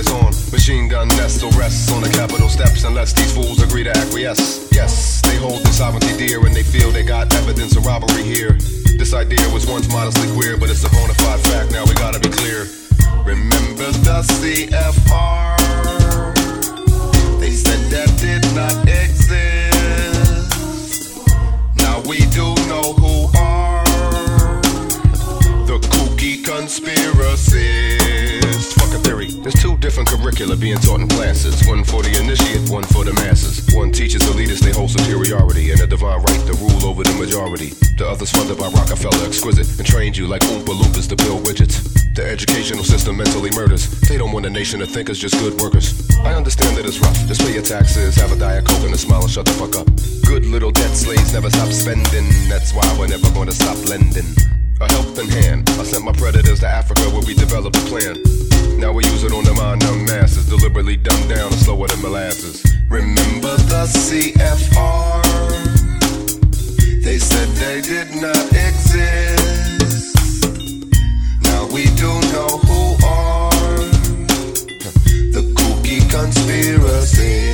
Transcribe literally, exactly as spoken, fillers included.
is on. Machine gun nests or rests on the Capitol steps unless these fools agree to acquiesce. Yes, they hold their sovereignty dear and they feel they got evidence of robbery here. This idea was once modestly queer, but it's a bona fide fact, now we gotta be clear. Remember the C F R? They said that did not exist. Now we do know who are the kooky conspiracists. Fuck a theory. There's two different curricula being taught in classes. One for the initiate, one for the masses. One teaches elitists they hold superiority and a divine right to rule over the majority. The other's funded by Rockefeller, exquisite, and trained you like Oompa Loompas to build widgets. The educational system mentally murders. They don't want a nation to think us just good workers. I understand that it's rough. Just pay your taxes, have a Diet Coke and a smile and shut the fuck up. Good little debt slaves never stop spending. That's why we're never gonna stop lending. A helping hand. I sent my predators to Africa where we developed a plan. Now we use it on the mind-numb masses, deliberately dumbed down and slower than molasses. Remember the C F R? They said they did not exist. Now we do know who are the kooky conspiracy.